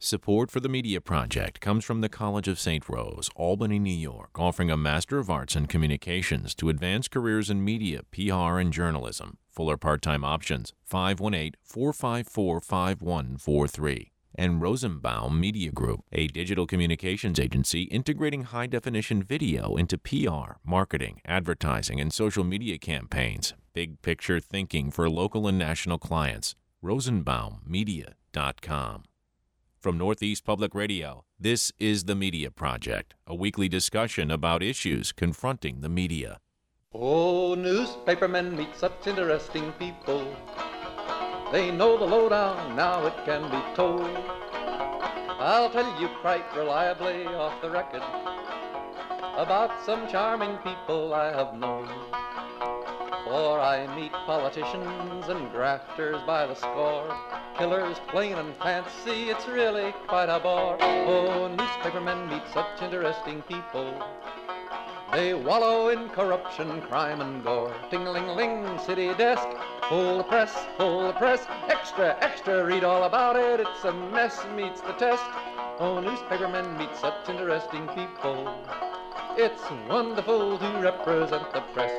Support for the Media Project comes from the College of St. Rose, Albany, New York, offering a Master of Arts in Communications to advance careers in media, PR, and journalism. Full or part-time options, 518-454-5143. And Rosenbaum Media Group, a digital communications agency integrating high-definition video into PR, marketing, advertising, and social media campaigns. Big picture thinking for local and national clients. RosenbaumMedia.com. From Northeast Public Radio, this is The Media Project, a weekly discussion about issues confronting the media. Oh, newspapermen meet such interesting people. They know the lowdown, now it can be told. I'll tell you quite reliably off the record about some charming people I have known. For I meet politicians and grafters by the score, killers plain and fancy, it's really quite a bore. Oh, newspapermen meet such interesting people. They wallow in corruption, crime and gore. Ting-a-ling-ling, city desk, full of press, extra, extra, read all about it, it's a mess, meets the test. Oh, newspapermen meet such interesting people. It's wonderful to represent the press.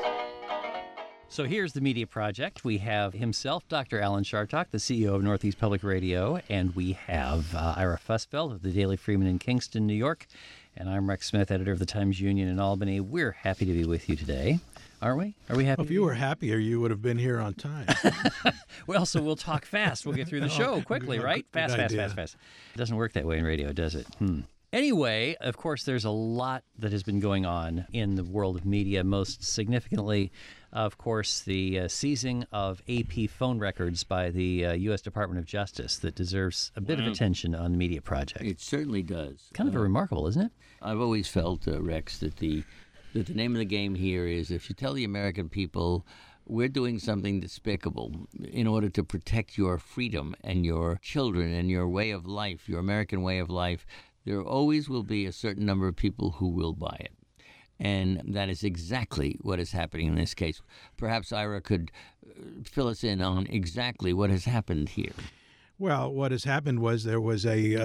So here's the Media Project. We have himself, Dr. Alan Chartock, the CEO of Northeast Public Radio, and we have Ira Fussfeld of the Daily Freeman in Kingston, New York, and I'm Rex Smith, editor of the Times-Union in Albany. We're happy to be with you today, aren't we? Are we happy? Well, if you were happier, you would have been here on time. Well, so we'll talk fast. We'll get through the show quickly, right? Fast. It doesn't work that way in radio, does it? Anyway, of course, there's a lot that has been going on in the world of media, most significantly, of course, the seizing of AP phone records by the U.S. Department of Justice that deserves a bit of attention on the Media Project. It certainly does. Kind of remarkable, isn't it? I've always felt, Rex, that the name of the game here is if you tell the American people we're doing something despicable in order to protect your freedom and your children and your way of life, your American way of life, there always will be a certain number of people who will buy it. And that is exactly what is happening in this case. Perhaps Ira could fill us in on exactly what has happened here. Well, what has happened was there was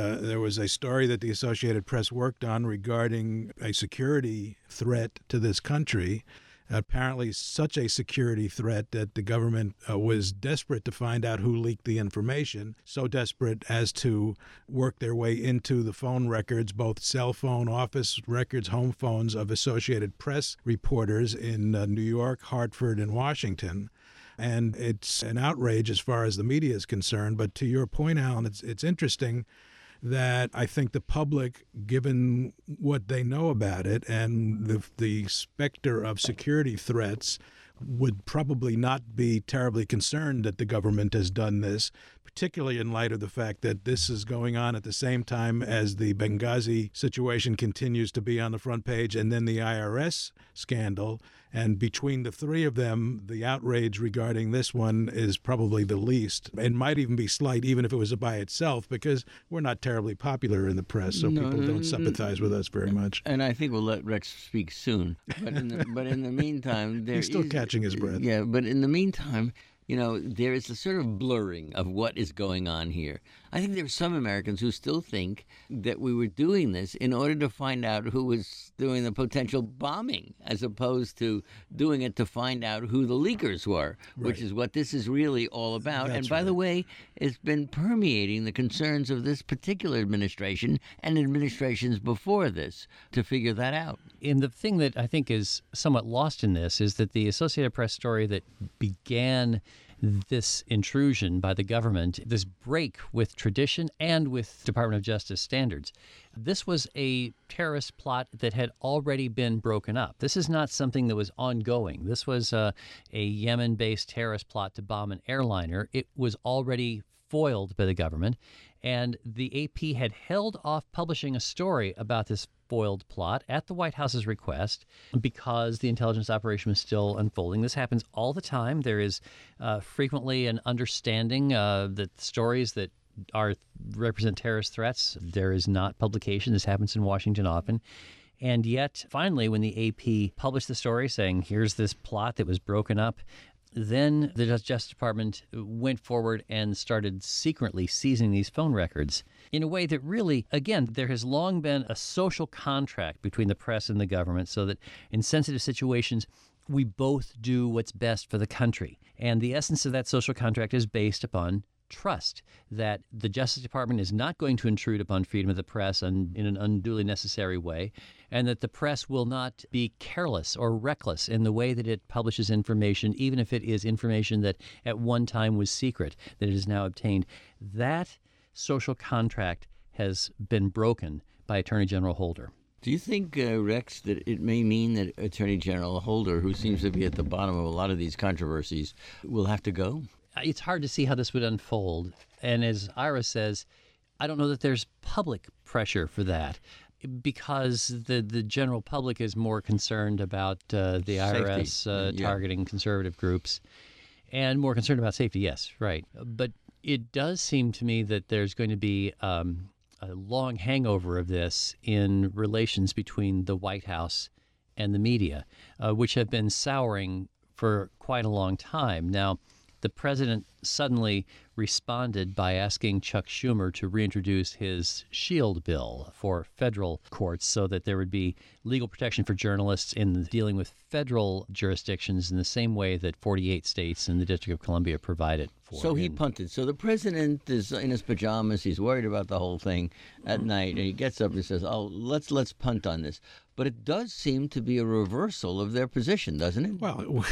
a story that the Associated Press worked on regarding a security threat to this country. Apparently such a security threat that the government was desperate to find out who leaked the information, so desperate as to work their way into the phone records, both cell phone, office records, home phones of Associated Press reporters in New York, Hartford, and Washington. And it's an outrage as far as the media is concerned. But to your point, Alan, it's interesting that I think the public, given what they know about it and the specter of security threats, would probably not be terribly concerned that the government has done this, particularly in light of the fact that this is going on at the same time as the Benghazi situation continues to be on the front page, and then the IRS scandal. And between the three of them, the outrage regarding this one is probably the least. It might even be slight, even if it was by itself, because we're not terribly popular in the press, so people don't sympathize with us very much. And I think we'll let Rex speak soon. But in the meantime, he's still catching his breath. Yeah, but in the meantime, there is a sort of blurring of what is going on here. I think there are some Americans who still think that we were doing this in order to find out who was doing the potential bombing, as opposed to doing it to find out who the leakers were, which is what this is really all about. That's and by the way, it's been permeating the concerns of this particular administration and administrations before this to figure that out. And the thing that I think is somewhat lost in this is that the Associated Press story that began this intrusion by the government, this break with tradition and with Department of Justice standards, this was a terrorist plot that had already been broken up. This is not something that was ongoing. This was a Yemen-based terrorist plot to bomb an airliner. It was already foiled by the government, and the AP had held off publishing a story about this foiled plot at the White House's request because the intelligence operation was still unfolding. This happens all the time. There is frequently an understanding that stories that represent terrorist threats, there is not publication. This happens in Washington often. And yet, finally, when the AP published the story saying, here's this plot that was broken up, Then the Justice Department went forward and started secretly seizing these phone records in a way that really, again, there has long been a social contract between the press and the government so that in sensitive situations, we both do what's best for the country. And the essence of that social contract is based upon trust, that the Justice Department is not going to intrude upon freedom of the press in an unduly necessary way, and that the press will not be careless or reckless in the way that it publishes information, even if it is information that at one time was secret, that it is now obtained. That social contract has been broken by Attorney General Holder. Do you think, Rex, that it may mean that Attorney General Holder, who seems to be at the bottom of a lot of these controversies, will have to go? It's hard to see how this would unfold. And as Ira says, I don't know that there's public pressure for that because the general public is more concerned about the IRS targeting conservative groups and more concerned about safety. Yes, right. But it does seem to me that there's going to be a long hangover of this in relations between the White House and the media, which have been souring for quite a long time. Now, the president suddenly responded by asking Chuck Schumer to reintroduce his SHIELD bill for federal courts so that there would be legal protection for journalists in dealing with federal jurisdictions in the same way that 48 states and the District of Columbia provide it for. So he punted. So the president is in his pajamas. He's worried about the whole thing at night, and he gets up and says, "Oh, let's punt on this." But it does seem to be a reversal of their position, doesn't it? Well,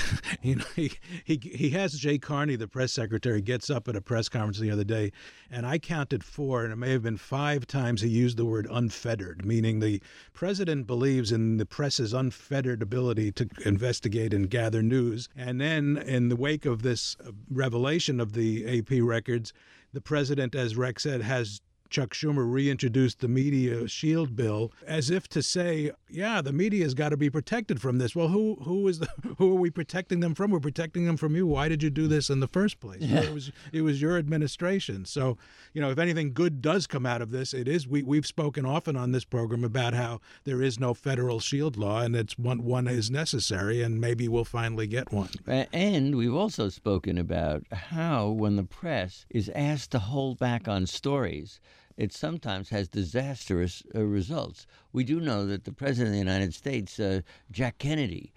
he has Jay Carney, the press secretary, gets up at a press conference the other day, and I counted 4, and it may have been 5 times he used the word unfettered, meaning the president believes in the press's unfettered ability to investigate and gather news. And then in the wake of this revelation of the AP records, the president, as Rex said, has Chuck Schumer reintroduced the media shield bill as if to say, yeah, the media's got to be protected from this. Well, who are we protecting them from? We're protecting them from you. Why did you do this in the first place? Yeah. Well, it was your administration. So, if anything good does come out of this, it is we've spoken often on this program about how there is no federal shield law, and it's one is necessary, and maybe we'll finally get one. And we've also spoken about how when the press is asked to hold back on stories, it sometimes has disastrous results. We do know that the President of the United States, Jack Kennedy,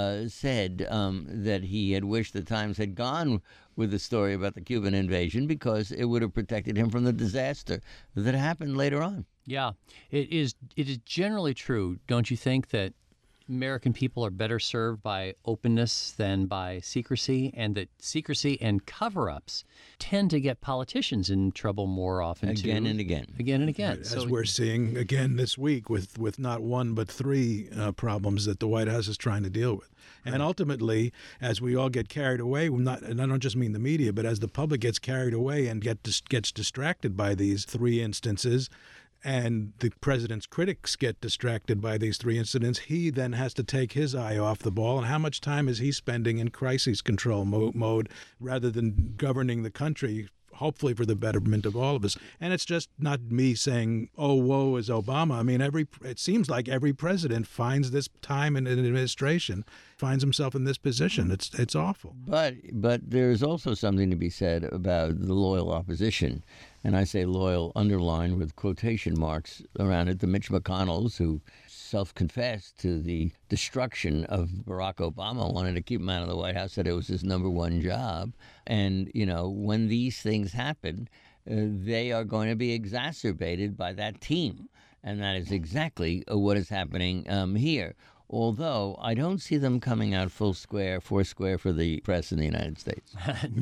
said that he had wished the Times had gone with the story about the Cuban invasion because it would have protected him from the disaster that happened later on. Yeah, it is generally true, don't you think, that American people are better served by openness than by secrecy, and that secrecy and cover-ups tend to get politicians in trouble more often, again and again. Again and again. As we're seeing again this week with not 1 but 3 problems that the White House is trying to deal with. And ultimately, as we all get carried away, and I don't just mean the media, but as the public gets carried away and gets distracted by these 3 instances, and the president's critics get distracted by these 3 incidents, he then has to take his eye off the ball. And how much time is he spending in crisis control mode rather than governing the country, hopefully for the betterment of all of us? And it's just not me saying, oh, woe is Obama. I mean, it seems like every president finds this time in an administration, finds himself in this position. It's awful. But there's also something to be said about the loyal opposition. And I say loyal underlined with quotation marks around it, the Mitch McConnells who self-confessed to the destruction of Barack Obama, wanted to keep him out of the White House, said it was his number 1 job. And, when these things happen, they are going to be exacerbated by that team. And that is exactly what is happening here. Although I don't see them coming out foursquare for the press in the United States.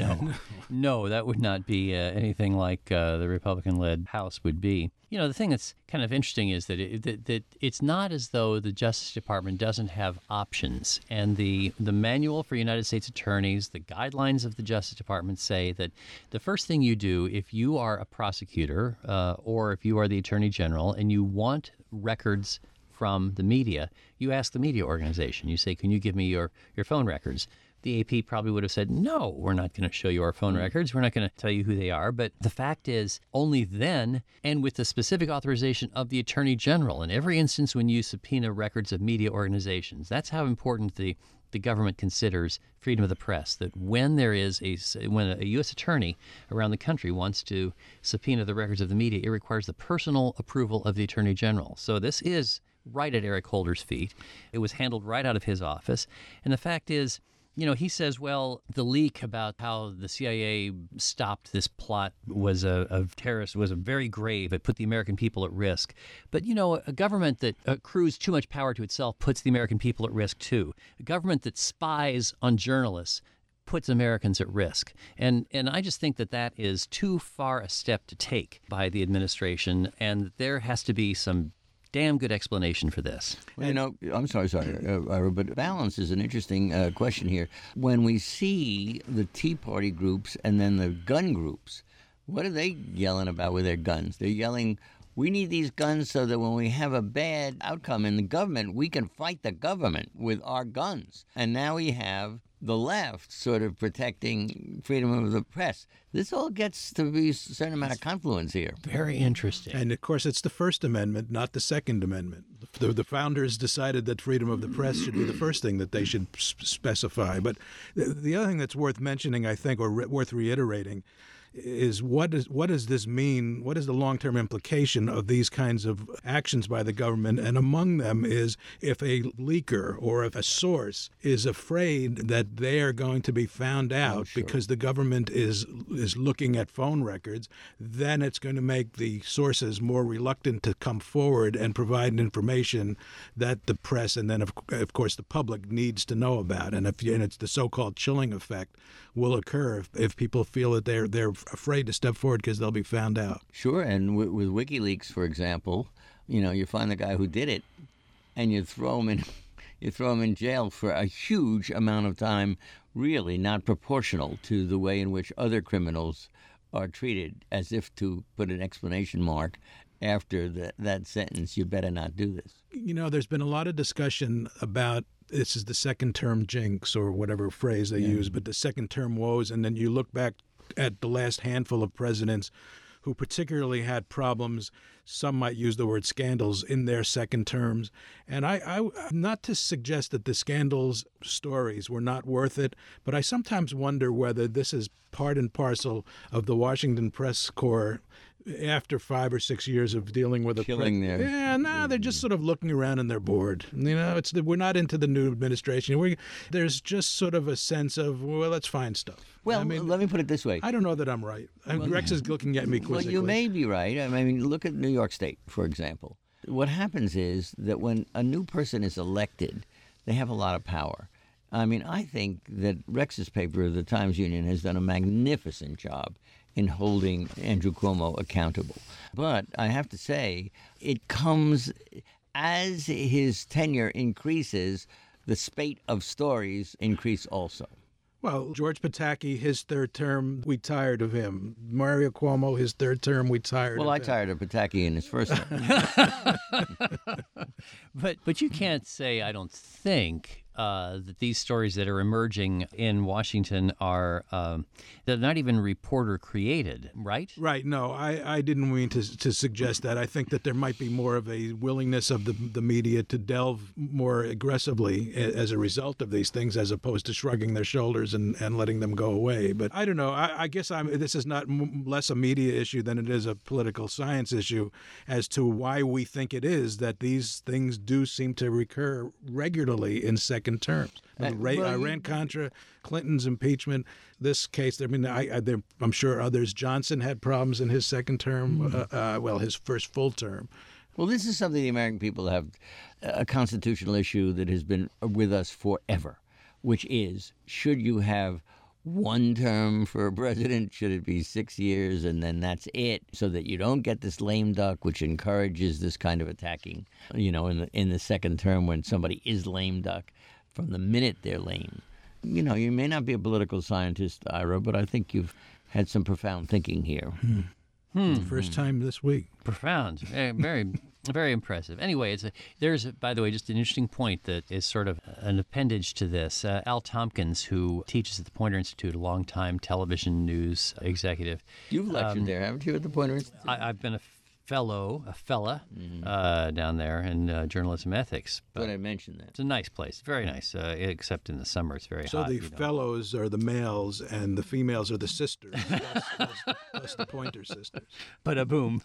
No, that would not be anything like the Republican-led House would be. The thing that's kind of interesting is that it's not as though the Justice Department doesn't have options. And the manual for United States attorneys, the guidelines of the Justice Department say that the first thing you do if you are a prosecutor or if you are the Attorney General and you want records from the media, you ask the media organization. You say, can you give me your phone records? the AP probably would have said, no, we're not going to show you our phone records. We're not going to tell you who they are. But the fact is, only then, and with the specific authorization of the Attorney General, in every instance when you subpoena records of media organizations, that's how important the government considers freedom of the press, that when when a U.S. attorney around the country wants to subpoena the records of the media, it requires the personal approval of the Attorney General. So this is right at Eric Holder's feet. It was handled right out of his office. And the fact is, he says, well, the leak about how the CIA stopped this plot of terrorists was very grave. It put the American people at risk. But, a government that accrues too much power to itself puts the American people at risk, too. A government that spies on journalists puts Americans at risk. And I just think that is too far a step to take by the administration, and there has to be some damn good explanation for this. Well, I'm sorry, Ira, but balance is an interesting question here. When we see the Tea Party groups and then the gun groups, what are they yelling about with their guns? They're yelling, we need these guns so that when we have a bad outcome in the government, we can fight the government with our guns. And now we have the left sort of protecting freedom of the press. This all gets to be a certain amount of confluence here. Very interesting. And, of course, it's the First Amendment, not the Second Amendment. The founders decided that freedom of the press should be the first thing that they should specify. But the other thing that's worth mentioning, I think, or worth reiterating, is what does this mean? What is the long-term implication of these kinds of actions by the government? And among them is if a leaker or if a source is afraid that they are going to be found out because the government is looking at phone records, then it's going to make the sources more reluctant to come forward and provide information that the press and then, of course, the public needs to know about. And it's the so-called chilling effect will occur if people feel that they're afraid to step forward because they'll be found out. Sure, and with WikiLeaks, for example, you find the guy who did it, and you throw him in jail for a huge amount of time, really not proportional to the way in which other criminals are treated, as if to put an exclamation mark after that sentence, you better not do this. There's been a lot of discussion about this is the second term jinx or whatever phrase they use, but the second term woes, and then you look back at the last handful of presidents who particularly had problems, some might use the word scandals, in their second terms. And I not to suggest that the scandals stories were not worth it, but I sometimes wonder whether this is part and parcel of the Washington press corps after 5 or 6 years of dealing with they're just sort of looking around and they're bored. We're not into the new administration. There's just sort of a sense of, well, let's find stuff. Well, let me put it this way. I don't know that I'm right. Rex is looking at me quizzically. Well, you may be right. I mean, look at New York State, for example. What happens is that when a new person is elected, they have a lot of power. I mean, I think that Rex's paper, the Times-Union, has done a magnificent job in holding Andrew Cuomo accountable. But I have to say, it comes as his tenure increases, the spate of stories increase also. Well, George Pataki, his third term, we tired of him. Mario Cuomo, his third term, we tired of him. Well, I tired of Pataki in his first term. But you can't say, I don't think, that these stories that are emerging in Washington are they're not even reporter created, right? Right. No, I didn't mean to suggest that. I think that there might be more of a willingness of the media to delve more aggressively as a result of these things, as opposed to shrugging their shoulders and letting them go away. But I don't know. I guess this is not less a media issue than it is a political science issue as to why we think it is that these things do seem to recur regularly in second terms. Iran-Contra, Clinton's impeachment, this case, I mean, I'm sure others. Johnson had problems in his second term, his first full term. Well, this is something the American people have, a constitutional issue that has been with us forever, which is, should you have one term for a president? Should it be 6 years and then that's it, so that you don't get this lame duck, which encourages this kind of attacking, in the second term when somebody is lame duck from the minute they're lame. You may not be a political scientist, Ira, but I think you've had some profound thinking here. First time this week. Profound. Very Very impressive. Anyway, there's, by the way, just an interesting point that is sort of an appendage to this. Al Tompkins, who teaches at the Poynter Institute, a longtime television news executive. You've lectured there, haven't you, at the Poynter Institute? I've been a fella down there in journalism ethics. But I mentioned that. It's a nice place, very nice, except in the summer it's very So hot. the fellows are the males and the females are the sisters, plus the Pointer sisters. But a boom.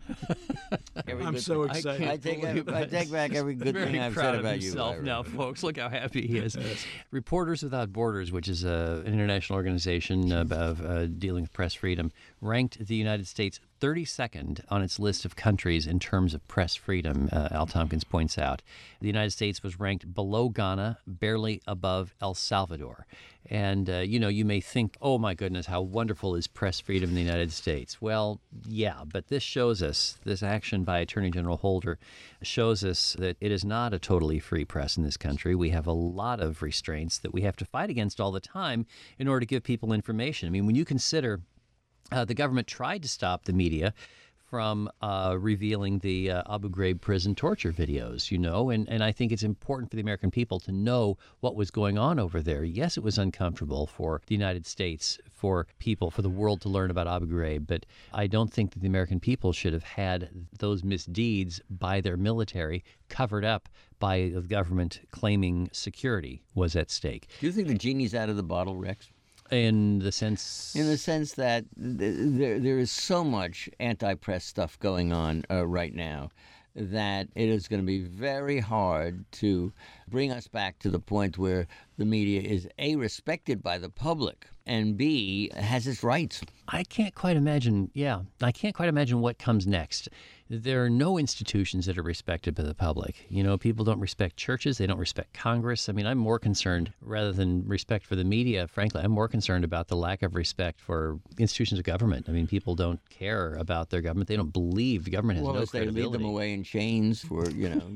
I'm so excited. I take back every good thing I've said about you. Himself now, folks. Look how happy he is. Reporters Without Borders, which is an international organization of dealing with press freedom, ranked the United States 32nd on its list of countries in terms of press freedom, Al Tompkins points out. The United States was ranked below Ghana, barely above El Salvador. And, you may think, oh, my goodness, how wonderful is press freedom in the United States? Well, yeah, but this shows us, this action by Attorney General Holder shows us that it is not a totally free press in this country. We have a lot of restraints that we have to fight against all the time in order to give people information. I mean, when you consider the government tried to stop the media from revealing the Abu Ghraib prison torture videos, and I think it's important for the American people to know what was going on over there. Yes, it was uncomfortable for the United States, for the world to learn about Abu Ghraib, but I don't think that the American people should have had those misdeeds by their military covered up by the government claiming security was at stake. Do you think the genie's out of the bottle, Rex? In the sense that there is so much anti-press stuff going on right now that it is going to be very hard to bring us back to the point where the media is A, respected by the public, and B, has its rights. I can't quite imagine what comes next. There are no institutions that are respected by the public. People don't respect churches. They don't respect Congress. I mean, I'm more concerned, rather than respect for the media, frankly, I'm more concerned about the lack of respect for institutions of government. I mean, people don't care about their government. They don't believe the government has no credibility. They lead them away in chains for,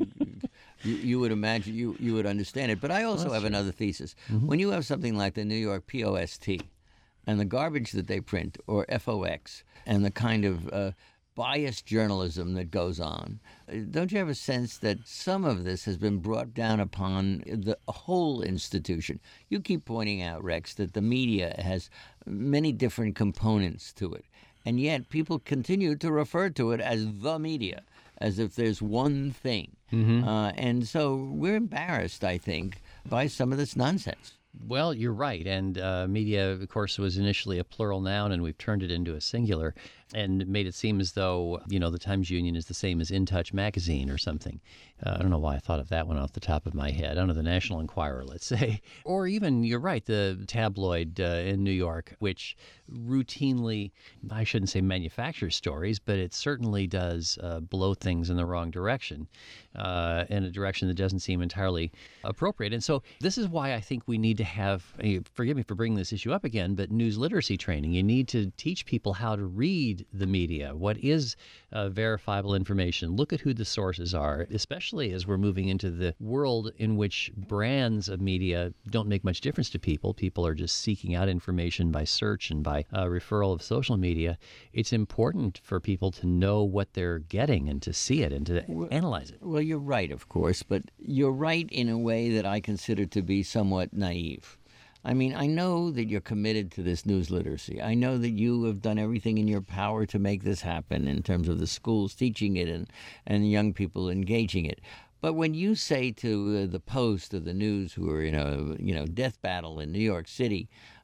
you would imagine, you would understand it. But I also have another thesis. Mm-hmm. When you have something like the New York Post and the garbage that they print, or FOX, and the kind of biased journalism that goes on, don't you have a sense that some of this has been brought down upon the whole institution? You keep pointing out, Rex, that the media has many different components to it, and yet people continue to refer to it as the media, as if there's one thing. Mm-hmm. And so we're embarrassed, I think, by some of this nonsense. Well, you're right. And media, of course, was initially a plural noun, and we've turned it into a singular and made it seem as though, the Times Union is the same as In Touch magazine or something. I don't know why I thought of that one off the top of my head. I don't know, the National Enquirer, let's say. Or even, you're right, the tabloid in New York, which routinely, I shouldn't say manufactures stories, but it certainly does blow things in the wrong direction, in a direction that doesn't seem entirely appropriate. And so this is why I think we need to have, forgive me for bringing this issue up again, but news literacy training. You need to teach people how to read the media. What is verifiable information? Look at who the sources are, especially as we're moving into the world in which brands of media don't make much difference to people. People are just seeking out information by search and by referral of social media. It's important for people to know what they're getting and to see it and to analyze it. Well, you're right, of course, but you're right in a way that I consider to be somewhat naive. I mean, I know that you're committed to this news literacy. I know that you have done everything in your power to make this happen in terms of the schools teaching it and young people engaging it. But when you say to the Post or the News, who are in a death battle in New York City,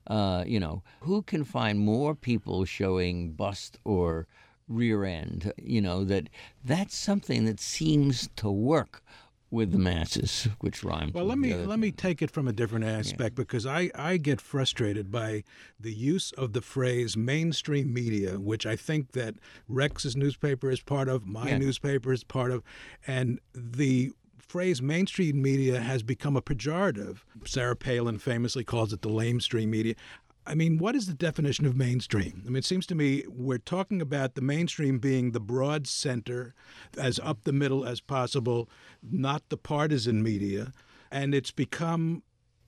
who can find more people showing bust or rear end? That's something that seems to work with the masses, which rhymes. Well, let me take it from a different aspect, because I get frustrated by the use of the phrase mainstream media, which I think that Rex's newspaper is part of, my newspaper is part of, and the phrase mainstream media has become a pejorative. Sarah Palin famously calls it the lamestream media. I mean, what is the definition of mainstream? I mean, it seems to me we're talking about the mainstream being the broad center, as up the middle as possible, not the partisan media. And it's become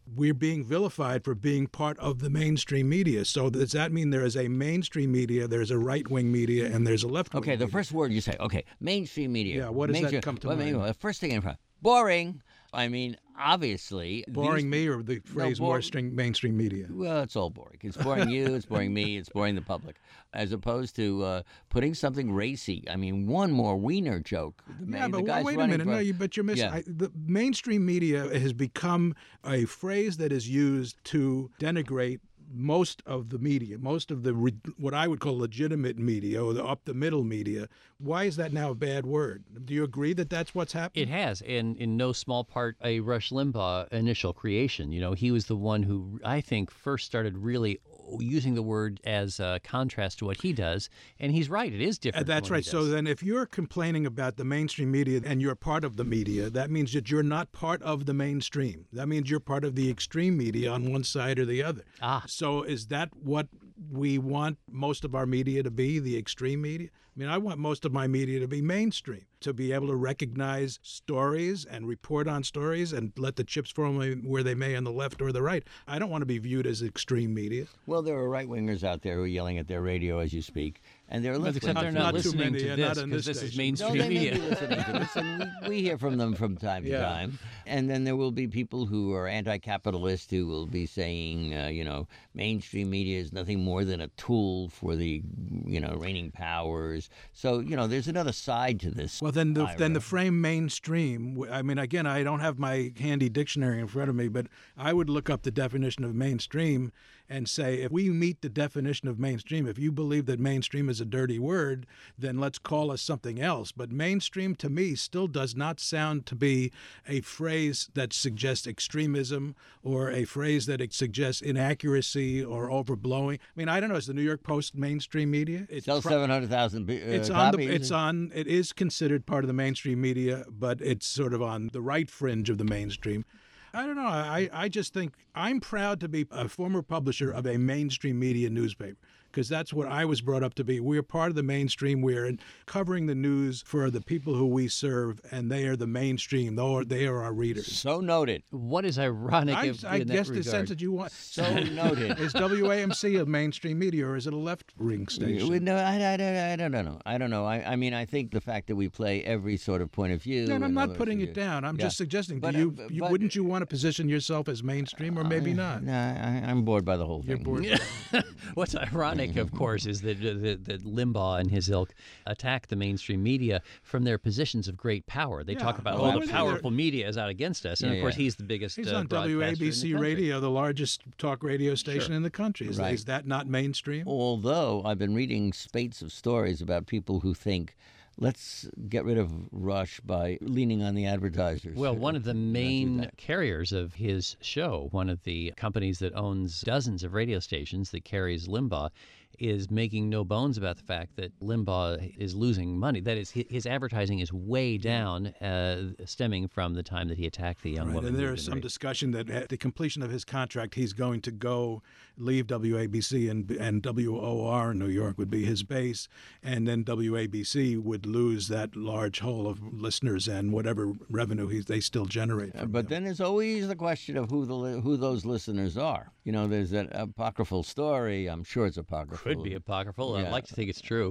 we're being vilified for being part of the mainstream media. So does that mean there is a mainstream media, there's a right-wing media, and there's a left-wing Okay, media? the first word you say, okay, mainstream media. Yeah, what does that come to mind? The first thing in front, boring. I mean, obviously. Boring me, or the phrase mainstream media? Well, it's all boring. It's boring you, it's boring me, it's boring the public. As opposed to putting something racy. I mean, one more wiener joke. But wait a minute. But you're missing. Yeah. The mainstream media has become a phrase that is used to denigrate most of the media, most of the what I would call legitimate media or the up-the-middle media. Why is that now a bad word? Do you agree that that's what's happening? It has, and in no small part, a Rush Limbaugh initial creation. You know, he was the one who I think first started really using the word as a contrast to what he does, and he's right. It is different. That's right. So then if you're complaining about the mainstream media and you're part of the media, that means that you're not part of the mainstream. That means you're part of the extreme media on one side or the other. So is that what we want most of our media to be, the extreme media? I mean, I want most of my media to be mainstream, to be able to recognize stories and report on stories and let the chips fall where they may on the left or the right. I don't want to be viewed as extreme media. Well, there are right-wingers out there who are yelling at their radio as you speak, and they're listening. Except they're not listening to this, because this is mainstream media. No, they may be listening to this, and we hear from them from time to time. And then there will be people who are anti-capitalist who will be saying, mainstream media is nothing more than a tool for the, reigning powers. So, there's another side to this. Well, then the frame mainstream, I mean, again, I don't have my handy dictionary in front of me, but I would look up the definition of mainstream and say, if we meet the definition of mainstream, if you believe that mainstream is a dirty word, then let's call us something else. But mainstream, to me, still does not sound to be a phrase that suggests extremism or a phrase that it suggests inaccuracy or overblowing. I mean, I don't know. Is the New York Post mainstream media? It sells 700,000 copies. It is considered part of the mainstream media, but it's sort of on the right fringe of the mainstream. I don't know. I just think I'm proud to be a former publisher of a mainstream media newspaper, because that's what I was brought up to be. We're part of the mainstream. We're covering the news for the people who we serve, and they are the mainstream. They are our readers. So noted. What is ironic I guess the sense that you want. So noted. Is WAMC a mainstream media, or is it a left-wing station? No, I don't know. I don't know. I mean, I think the fact that we play every sort of point of view. No, I'm not putting it down. I'm just suggesting. Wouldn't you want to position yourself as mainstream, or maybe not? No, I'm bored by the whole thing. You're bored. What's ironic, of course, is that Limbaugh and his ilk attack the mainstream media from their positions of great power. They talk about, the powerful media is out against us. And, of course, he's the biggest He's on WABC Radio, the largest talk radio station in the country. Is that not mainstream? Although I've been reading spates of stories about people who think, let's get rid of Rush by leaning on the advertisers. Well, one of the main carriers of his show, one of the companies that owns dozens of radio stations that carries Limbaugh, is making no bones about the fact that Limbaugh is losing money. That is, his advertising is way down, stemming from the time that he attacked the young woman. And there is some discussion that at the completion of his contract, he's going to leave WABC, and WOR in New York would be his base, and then WABC would lose that large hole of listeners and whatever revenue they still generate. But then there's always the question of who those listeners are. There's that apocryphal story. I'm sure it's apocryphal. Could be apocryphal. I'd like to think it's true.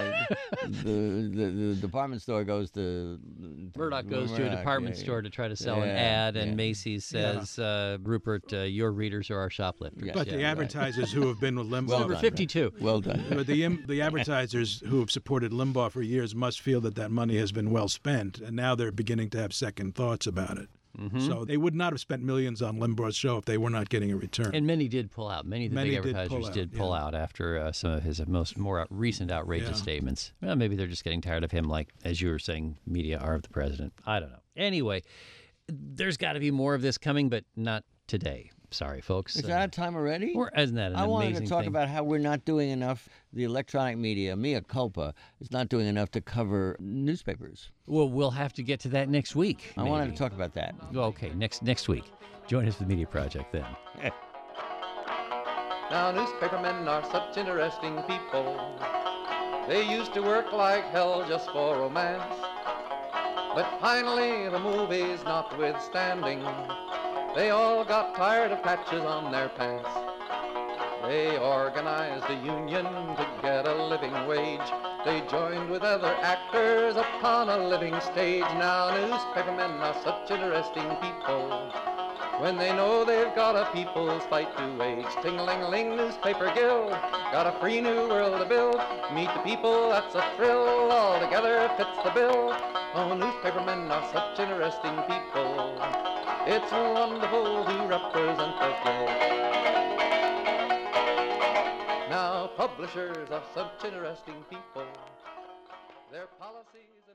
The department store goes to... Murdoch goes to a department store to try to sell an ad, and Macy's says, Rupert, your readers are our shoplifters. But the advertisers who have been with Limbaugh... Number 52. Well done. But the advertisers who have supported Limbaugh for years must feel that money has been well spent, and now they're beginning to have second thoughts about it. Mm-hmm. So they would not have spent millions on Limbaugh's show if they were not getting a return. And many did pull out. Many of the big advertisers did pull out after some of his more recent outrageous statements. Well, maybe they're just getting tired of him, like, as you were saying, media are of the president. I don't know. Anyway, there's got to be more of this coming, but not today. Sorry, folks. Is that time already? Isn't that an amazing thing? I wanted to talk about how we're not doing enough. The electronic media, mea culpa, is not doing enough to cover newspapers. Well, we'll have to get to that next week. I wanted to talk about that. Okay, next week. Join us for the Media Project then. Now, newspapermen are such interesting people. They used to work like hell just for romance. But finally, the movies notwithstanding, They all got tired of patches on their pants. They organized a union to get a living wage. They joined with other actors upon a living stage. Now newspapermen are such interesting people. When they know they've got a people's fight to wage. Ting-a-ling-a-ling, newspaper guild, got a free new world to build. Meet the people, that's a thrill, all together fits the bill. Oh, newspapermen are such interesting people. It's wonderful to represent the guild. Now, publishers are such interesting people. Their policies